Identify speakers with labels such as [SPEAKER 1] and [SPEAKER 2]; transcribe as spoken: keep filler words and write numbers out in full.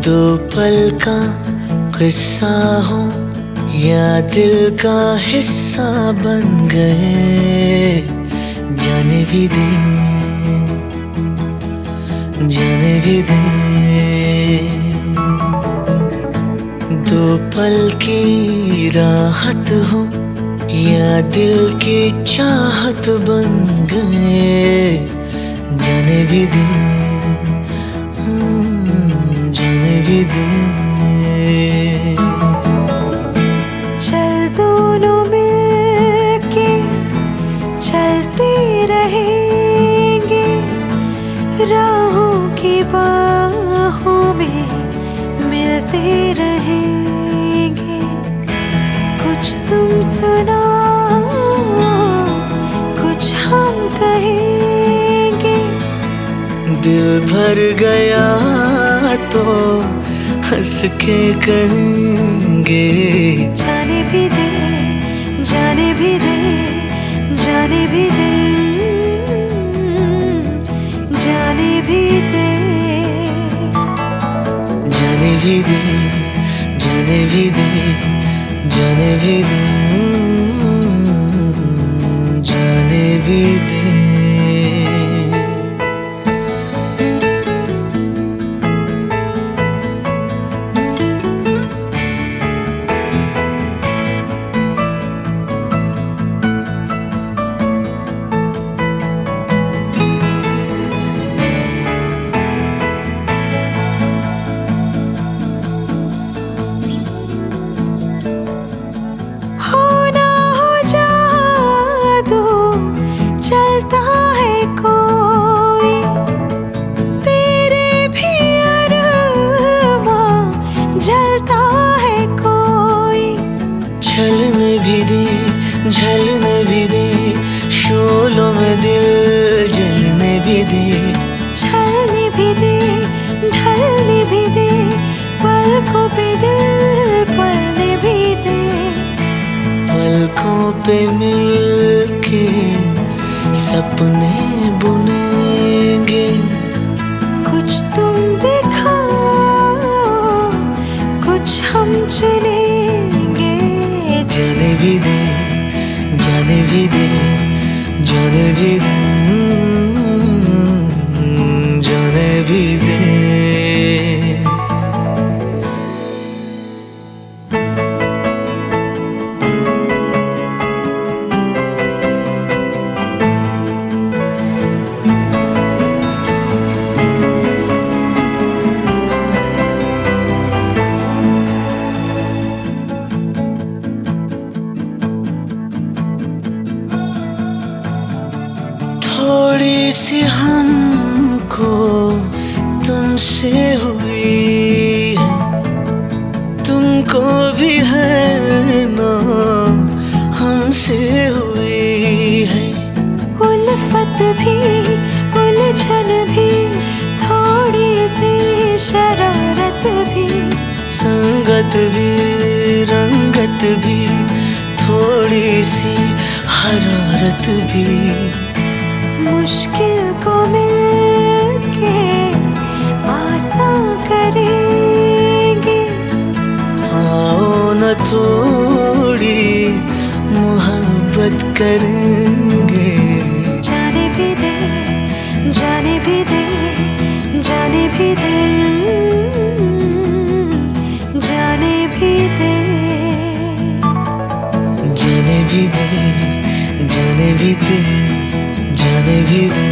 [SPEAKER 1] दो पल का किस्सा हो या दिल का हिस्सा बन गए, जाने भी दे, जाने भी दे। दो पल की राहत हो या दिल की चाहत बन गए, जाने भी दे, जाने भी दे।
[SPEAKER 2] चल दोनों मिलके चलते रहेंगे, राहों की बाहों में मिलते रहेंगे। कुछ तुम सुनाओ, कुछ हम कहेंगे।
[SPEAKER 1] दिल भर गया तो हंस के कहेंगे,
[SPEAKER 2] जाने भी दे, जाने भी दे, जाने भी दे, जाने भी दे,
[SPEAKER 1] जाने भी दे, जाने भी दे, जाने भी दे, जाने भी दे।
[SPEAKER 2] चलता है कोई तेरे भी अरमां, जलता है कोई।
[SPEAKER 1] छलने भी दे, झलने भी दे, शोलों में दिल जलने भी दे।
[SPEAKER 2] छलने भी दे, ढलने भी दे, पलकों पे दिल पलने भी दे।
[SPEAKER 1] पलकों पे मिलके सपने बुनेंगे।
[SPEAKER 2] कुछ तुम दिखाओ, कुछ हम चुनेंगे।
[SPEAKER 1] जाने भी दे, जाने भी दे, जाने भी दे, जाने भी दे। थोड़ी सी हमको तुमसे हुई है, तुमको भी है ना हमसे हुई है।
[SPEAKER 2] उल्फत भी उलझन भी, थोड़ी सी शरारत भी,
[SPEAKER 1] संगत भी रंगत भी, थोड़ी सी हरारत भी।
[SPEAKER 2] मुश्किल को मिलके आसान करेंगे।
[SPEAKER 1] आओ न थोड़ी मोहब्बत करेंगे।
[SPEAKER 2] जाने भी दे, जाने भी दे, जाने भी दे, जाने भी दे,
[SPEAKER 1] जाने भी दे, जाने भी दे, जाने भी दे।